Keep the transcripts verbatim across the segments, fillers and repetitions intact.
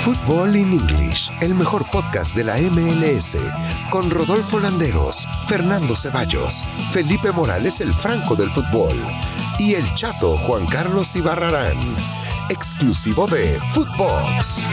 Football in English, el mejor podcast de la M L S, con Rodolfo Landeros, Fernando Ceballos, Felipe Morales el Franco del fútbol y el Chato Juan Carlos Ibarrarán, exclusivo de Footbox.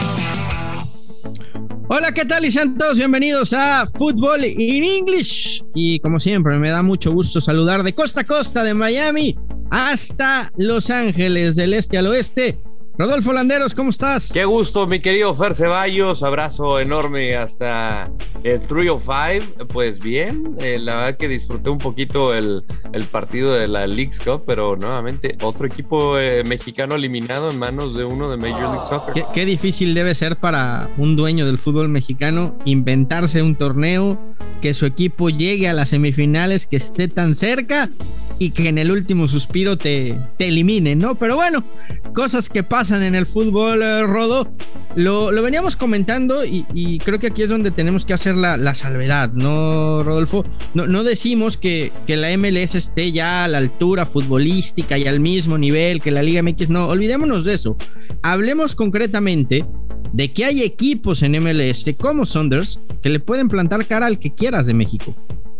Hola, ¿qué tal? Y sean todos bienvenidos a Football in English. Y como siempre, me da mucho gusto saludar de costa a costa, de Miami hasta Los Ángeles, del este al oeste. Rodolfo Landeros, ¿cómo estás? Qué gusto, mi querido Fer Ceballos. Abrazo enorme hasta el trescientos cinco. Pues bien, eh, la verdad que disfruté un poquito el, el partido de la Leagues Cup, pero nuevamente otro equipo eh, mexicano eliminado en manos de uno de Major League Soccer. Qué, qué difícil debe ser para un dueño del fútbol mexicano inventarse un torneo, que su equipo llegue a las semifinales, que esté tan cerca y que en el último suspiro te, te eliminen, ¿no? Pero bueno, cosas que pasan en el fútbol, eh, Rodo. Lo, lo veníamos comentando y, y creo que aquí es donde tenemos que hacer la, la salvedad, ¿no, Rodolfo? No, no decimos que, que la M L S esté ya a la altura futbolística y al mismo nivel que la Liga M X, no, olvidémonos de eso. Hablemos concretamente de que hay equipos en M L S como Sounders que le pueden plantar cara al que quieras de México.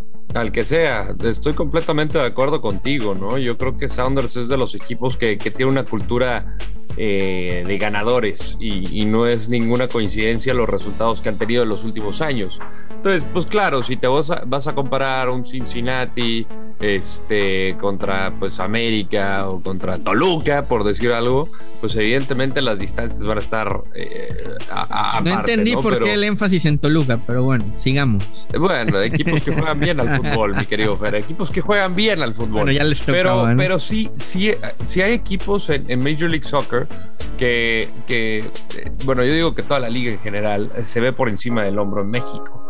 Al que sea, estoy completamente de acuerdo contigo, ¿no? Yo creo que Sounders es de los equipos que, que tiene una cultura eh, de ganadores y, y no es ninguna coincidencia los resultados que han tenido en los últimos años. Entonces, pues claro, si te vas a, vas a comparar un Cincinnati este, contra pues América o contra Toluca, por decir algo, pues evidentemente las distancias van a estar eh, a, a No aparte, entendí ¿no? por Pero, qué el énfasis en Toluca, pero bueno, sigamos. Bueno, equipos que juegan bien al fútbol, mi querido Fer, equipos que juegan bien al fútbol. Bueno, ya les tocaba, pero, ¿no? pero sí, sí, sí hay equipos en, en Major League Soccer que, que, bueno, yo digo que toda la liga en general se ve por encima del hombro en México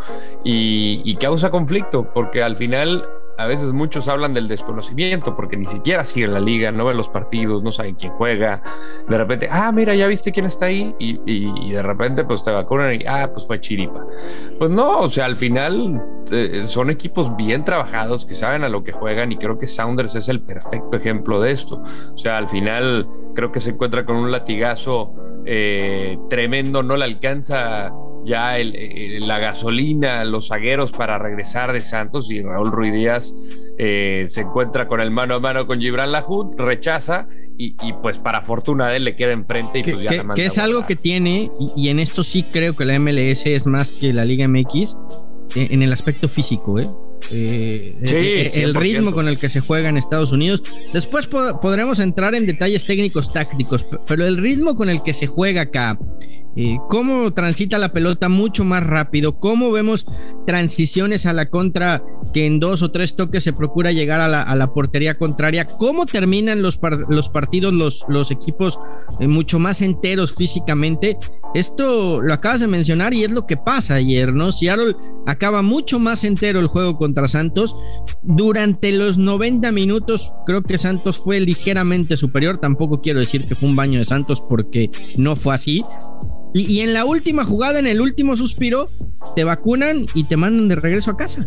y, y causa conflicto, porque al final a veces muchos hablan del desconocimiento porque ni siquiera siguen la liga, no ven los partidos, no saben quién juega. De repente, ah, mira, ya viste quién está ahí y, y, y de repente pues te vacunan y, ah, pues fue Chiripa. Pues no, o sea, al final eh, son equipos bien trabajados que saben a lo que juegan y creo que Sounders es el perfecto ejemplo de esto. O sea, al final creo que se encuentra con un latigazo eh, tremendo, no le alcanza ya el, el, la gasolina, los zagueros para regresar de Santos y Raúl Ruiz Díaz eh, se encuentra con el mano a mano con Gibran Lahoud, rechaza y, y pues para fortuna de él le queda enfrente y que, pues ya que, la manda que es a algo que tiene y, y en esto sí creo que la M L S es más que la Liga M X en, en el aspecto físico, ¿eh? Eh, sí, eh, el ritmo con el que se juega en Estados Unidos. Después pod- podremos entrar en detalles técnicos tácticos, pero el ritmo con el que se juega acá, eh, cómo transita la pelota mucho más rápido, cómo vemos transiciones a la contra que en dos o tres toques se procura llegar a la, a la portería contraria, cómo terminan los, par- los partidos los, los equipos eh, mucho más enteros físicamente. Esto lo acabas de mencionar y es lo que pasa ayer, ¿no? Seattle acaba mucho más entero el juego contra Santos. Durante los noventa minutos creo que Santos fue ligeramente superior, tampoco quiero decir que fue un baño de Santos porque no fue así. Y, y en la última jugada, en el último suspiro, te vacunan y te mandan de regreso a casa.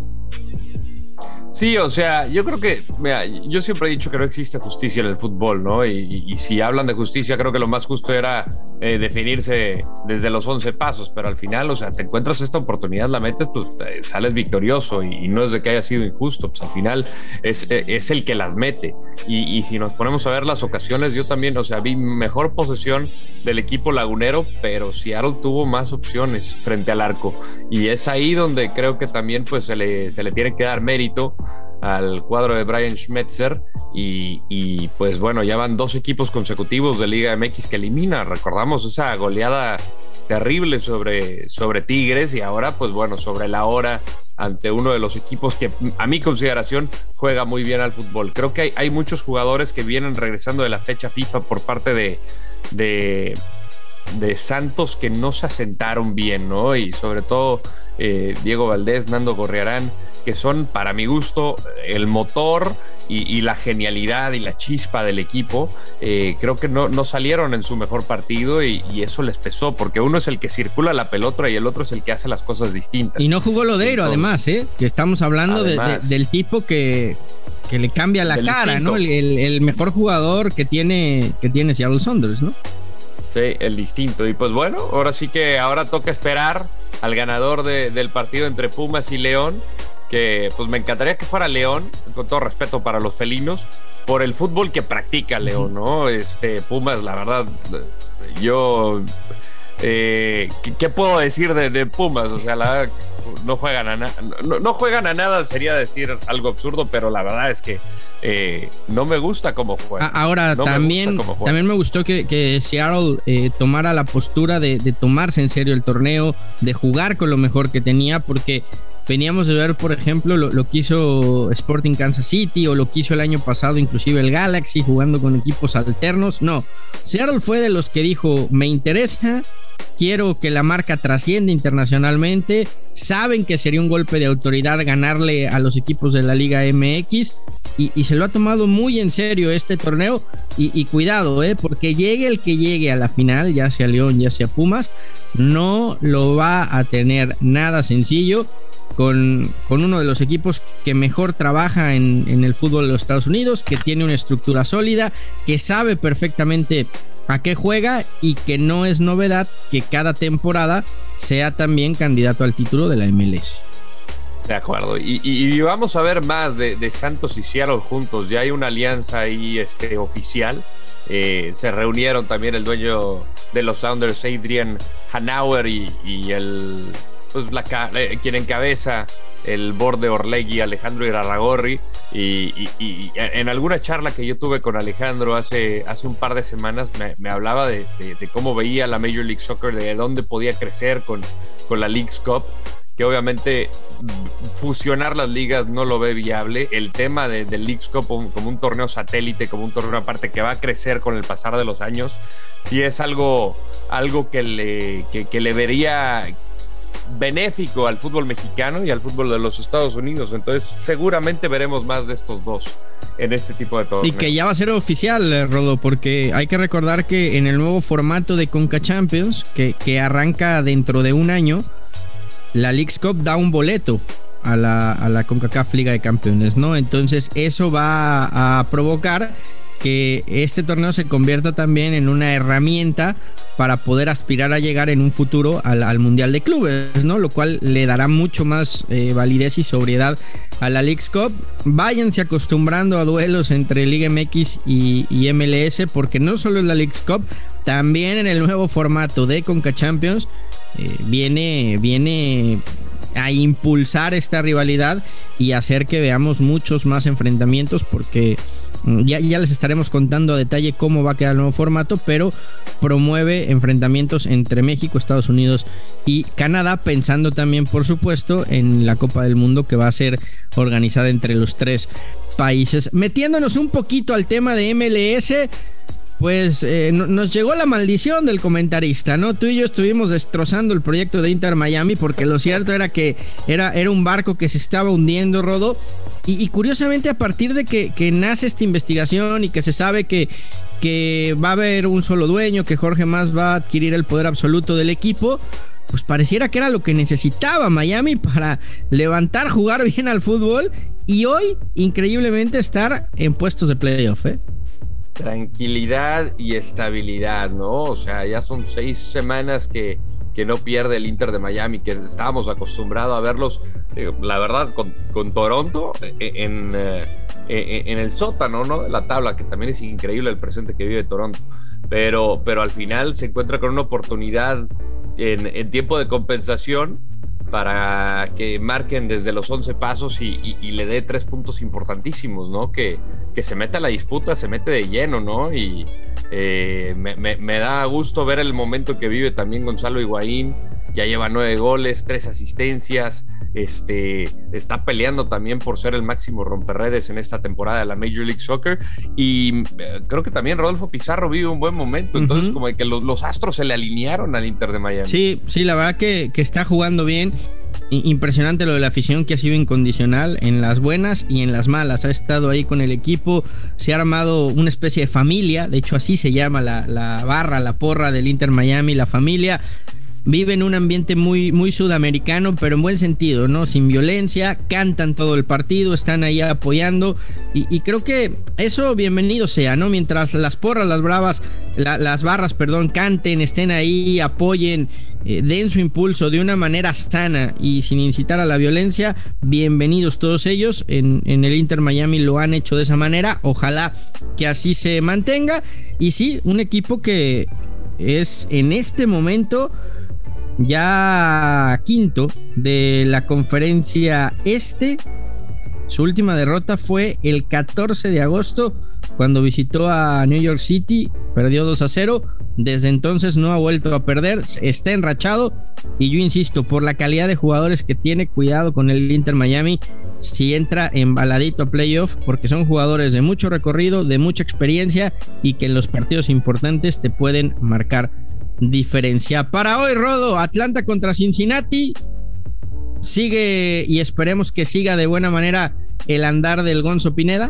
Sí, o sea, yo creo que, mira, yo siempre he dicho que no existe justicia en el fútbol, ¿no? Y, y, y si hablan de justicia, creo que lo más justo era eh, definirse desde los once pasos, pero al final, o sea, te encuentras esta oportunidad, la metes, pues eh, sales victorioso y, y no es de que haya sido injusto, pues al final es, eh, es el que las mete. Y, y si nos ponemos a ver las ocasiones, yo también, o sea, vi mejor posesión del equipo lagunero, pero Seattle tuvo más opciones frente al arco. Y es ahí donde creo que también pues se le, se le tiene que dar mérito al cuadro de Brian Schmetzer y, y pues bueno, ya van dos equipos consecutivos de Liga M X que elimina. Recordamos esa goleada terrible sobre, sobre Tigres y ahora pues bueno, sobre la hora ante uno de los equipos que a mi consideración juega muy bien al fútbol. Creo que hay, hay muchos jugadores que vienen regresando de la fecha FIFA por parte de, de, de Santos que no se asentaron bien, ¿no? Y sobre todo eh, Diego Valdés, Nando Gorriarán, que son para mi gusto el motor y, y la genialidad y la chispa del equipo. Eh, creo que no, no salieron en su mejor partido y, y eso les pesó, porque uno es el que circula la pelota y el otro es el que hace las cosas distintas. Y no jugó Lodeiro, Entonces, además, ¿eh? Que estamos hablando además, de, de, del tipo que, que le cambia la cara, distinto. ¿no? El, el, el mejor jugador que tiene, que tiene Seattle Sounders, ¿no? Sí, el distinto. Y pues bueno, ahora sí que ahora toca esperar al ganador de, del partido entre Pumas y León, que pues me encantaría que fuera León, con todo respeto para los felinos, por el fútbol que practica León, ¿no? Este, Pumas, la verdad, yo... Eh, ¿qué, ¿Qué puedo decir de, de Pumas? O sea, la verdad, no juegan a nada. No, no juegan a nada, sería decir algo absurdo, pero la verdad es que eh, no me gusta cómo juegan. Ahora, no también, me juegan. también me gustó que, que Seattle eh, tomara la postura de, de tomarse en serio el torneo, de jugar con lo mejor que tenía, porque veníamos de ver, por ejemplo, lo, lo que hizo Sporting Kansas City o lo que hizo el año pasado, inclusive el Galaxy, jugando con equipos alternos. No, Seattle fue de los que dijo, me interesa, quiero que la marca trascienda internacionalmente. Saben que sería un golpe de autoridad ganarle a los equipos de la Liga M X y, y se lo ha tomado muy en serio este torneo. Y, y cuidado, eh, porque llegue el que llegue a la final, ya sea León, ya sea Pumas, no lo va a tener nada sencillo. Con, con uno de los equipos que mejor trabaja en, en el fútbol de los Estados Unidos, que tiene una estructura sólida, que sabe perfectamente a qué juega y que no es novedad que cada temporada sea también candidato al título de la M L S. De acuerdo, y, y, y vamos a ver más de, de Santos y Seattle juntos. Ya hay una alianza ahí este, oficial. Eh, se reunieron también el dueño de los Sounders, Adrian Hanauer, y, y el... pues la, quien encabeza el board de Orlegui, Alejandro Irarragorri, y, y, y en alguna charla que yo tuve con Alejandro hace, hace un par de semanas me, me hablaba de, de, de cómo veía la Major League Soccer, de dónde podía crecer con, con la Leagues Cup, que obviamente fusionar las ligas no lo ve viable. El tema de, del Leagues Cup como, como un torneo satélite, como un torneo aparte que va a crecer con el pasar de los años, sí es algo, algo que, le, que, que le vería benéfico al fútbol mexicano y al fútbol de los Estados Unidos. Entonces seguramente veremos más de estos dos en este tipo de torneos. Y que ya va a ser oficial, Rodo, porque hay que recordar que en el nuevo formato de Conca Champions, que, que arranca dentro de un año, la Leagues Cup da un boleto a la, a la CONCACAF Liga de Campeones, ¿no? Entonces eso va a provocar que este torneo se convierta también en una herramienta para poder aspirar a llegar en un futuro al, al Mundial de Clubes, ¿no? Lo cual le dará mucho más eh, validez y sobriedad a la Leagues Cup. Váyanse acostumbrando a duelos entre Liga M X y, y M L S, porque no solo es la Leagues Cup, también en el nuevo formato de Conca Champions eh, viene, viene a impulsar esta rivalidad y hacer que veamos muchos más enfrentamientos, porque Ya, ya les estaremos contando a detalle cómo va a quedar el nuevo formato, pero promueve enfrentamientos entre México, Estados Unidos y Canadá, pensando también, por supuesto, en la Copa del Mundo que va a ser organizada entre los tres países. Metiéndonos un poquito al tema de M L S, pues eh, no, nos llegó la maldición del comentarista, ¿no? Tú y yo estuvimos destrozando el proyecto de Inter Miami, porque lo cierto era que era, era un barco que se estaba hundiendo, Rodo. Y, y curiosamente, a partir de que, que nace esta investigación y que se sabe que, que va a haber un solo dueño, que Jorge Mas va a adquirir el poder absoluto del equipo, pues pareciera que era lo que necesitaba Miami para levantar, jugar bien al fútbol y hoy, increíblemente, estar en puestos de playoff, ¿eh? Tranquilidad y estabilidad, ¿no? O sea, ya son seis semanas que, que no pierde el Inter de Miami, que estábamos acostumbrados a verlos, eh, la verdad, con, con Toronto en, eh, en, en el sótano, ¿no? De la tabla, que también es increíble el presente que vive Toronto. Pero, pero al final se encuentra con una oportunidad en, en tiempo de compensación para que marquen desde los once pasos y, y, y le dé tres puntos importantísimos, ¿no? Que, que se meta a la disputa, se mete de lleno, ¿no? Y eh, me, me, me da gusto ver el momento que vive también Gonzalo Higuaín. Ya lleva nueve goles, tres asistencias, este, está peleando también por ser el máximo romperredes en esta temporada de la Major League Soccer, y eh, creo que también Rodolfo Pizarro vive un buen momento, entonces uh-huh. como que los, los astros se le alinearon al Inter de Miami. Sí, sí, la verdad que, que está jugando bien. Impresionante lo de la afición, que ha sido incondicional en las buenas y en las malas. Ha estado ahí con el equipo, se ha armado una especie de familia, de hecho así se llama la, la barra, la porra del Inter Miami, la familia. viven un ambiente muy, muy sudamericano, pero en buen sentido, ¿no? Sin violencia, cantan todo el partido, están ahí apoyando y, y creo que eso bienvenido sea, ¿no? Mientras las porras, las bravas, la, las barras, perdón, canten, estén ahí, apoyen, eh, den su impulso de una manera sana y sin incitar a la violencia, bienvenidos todos ellos. En, en el Inter Miami lo han hecho de esa manera, ojalá que así se mantenga. Y sí, un equipo que es en este momento ya quinto de la conferencia este. Su última derrota fue el catorce de agosto cuando visitó a New York City, perdió dos a cero. Desde entonces no ha vuelto a perder, está enrachado y yo insisto, por la calidad de jugadores que tiene, cuidado con el Inter Miami si entra embaladito a playoff, porque son jugadores de mucho recorrido, de mucha experiencia y que en los partidos importantes te pueden marcar diferencia. Para hoy, Rodo, Atlanta contra Cincinnati. Sigue y esperemos que siga de buena manera el andar del Gonzo Pineda.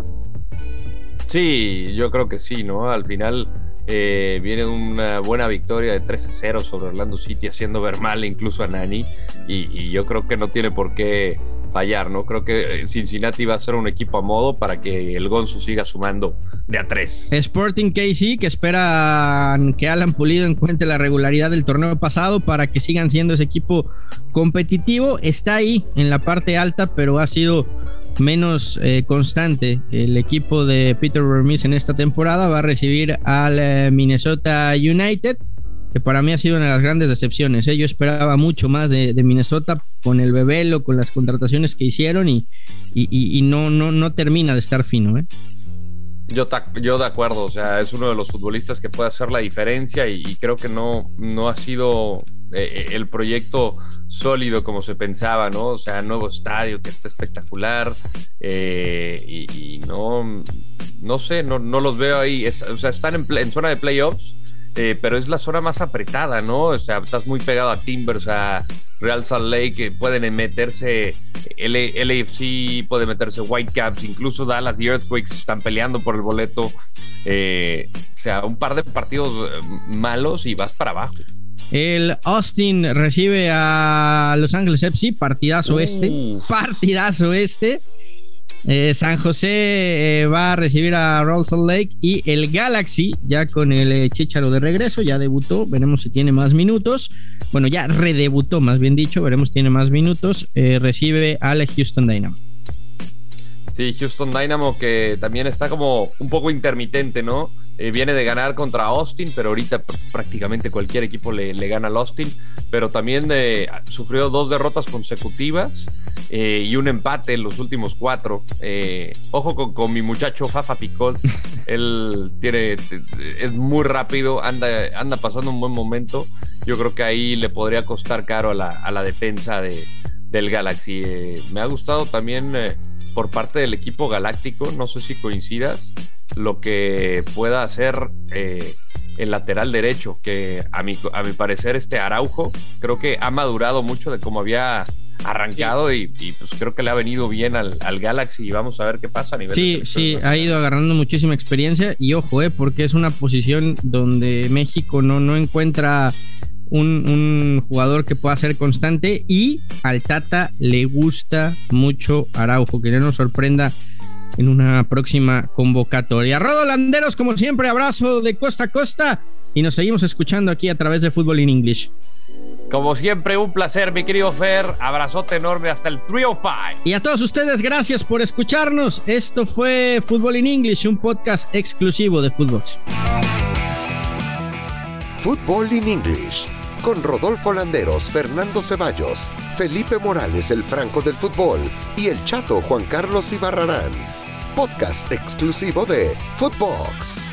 Sí, yo creo que sí, ¿no? Al final eh, viene una buena victoria de tres a cero sobre Orlando City, haciendo ver mal incluso a Nani, y, y yo creo que no tiene por qué fallar, ¿no? Creo que Cincinnati va a ser un equipo a modo para que el Gonzo siga sumando de a tres. Sporting K C, que esperan que Alan Pulido encuentre la regularidad del torneo pasado para que sigan siendo ese equipo competitivo, está ahí en la parte alta, pero ha sido menos eh, constante el equipo de Peter Vermes en esta temporada. Va a recibir al eh, Minnesota United, que para mí ha sido una de las grandes decepciones, ¿eh? Yo esperaba mucho más de, de Minnesota con el Bebelo, con las contrataciones que hicieron y, y, y, y no, no, no termina de estar fino, ¿eh? Yo, yo de acuerdo, o sea, es uno de los futbolistas que puede hacer la diferencia y, y creo que no, no ha sido eh, el proyecto sólido como se pensaba, ¿no? O sea, nuevo estadio que está espectacular eh, y, y no, no sé, no, no los veo ahí, es, o sea, están en, en zona de playoffs, eh, pero es la zona más apretada, ¿no? O sea, estás muy pegado a Timbers, a Real Salt Lake, pueden meterse L A F C, puede meterse Whitecaps, incluso Dallas y Earthquakes están peleando por el boleto. Eh, o sea, un par de partidos malos y vas para abajo. El Austin recibe a Los Ángeles F C, partidazo uh. este, partidazo este. Eh, San José eh, va a recibir a Real Salt Lake y el Galaxy, ya con el eh, Chícharo de regreso, ya debutó, veremos si tiene más minutos. Bueno, ya redebutó, más bien dicho, veremos si tiene más minutos. Eh, recibe al Houston Dynamo. Sí, Houston Dynamo que también está como un poco intermitente, ¿no? Eh, viene de ganar contra Austin, pero ahorita pr- prácticamente cualquier equipo le, le gana al Austin, pero también eh, sufrió dos derrotas consecutivas eh, y un empate en los últimos cuatro. Eh, ojo con, con mi muchacho Fafa Picol, él tiene, es muy rápido, anda, anda pasando un buen momento. Yo creo que ahí le podría costar caro a la, a la defensa de, del Galaxy. Eh, me ha gustado también eh, por parte del equipo galáctico, no sé si coincidas, lo que pueda hacer eh, el lateral derecho, que a mi, a mi parecer este Araujo creo que ha madurado mucho de cómo había arrancado sí. y, y pues creo que le ha venido bien al, al Galaxy y vamos a ver qué pasa a nivel sí, de sí, ha ido agarrando muchísima experiencia y ojo, eh, porque es una posición donde México no, no encuentra un, un jugador que pueda ser constante y al Tata le gusta mucho Araujo, que no nos sorprenda en una próxima convocatoria. Rodo Landeros, como siempre, abrazo de costa a costa y nos seguimos escuchando aquí a través de Fútbol in English. Como siempre, un placer, mi querido Fer. Abrazote enorme hasta el trescientos cinco. Y a todos ustedes, gracias por escucharnos. Esto fue Fútbol in English, un podcast exclusivo de Footbox. Fútbol in English, con Rodolfo Landeros, Fernando Ceballos, Felipe Morales, el Franco del Fútbol, y el Chato Juan Carlos Ibarrarán. Podcast exclusivo de Footbox.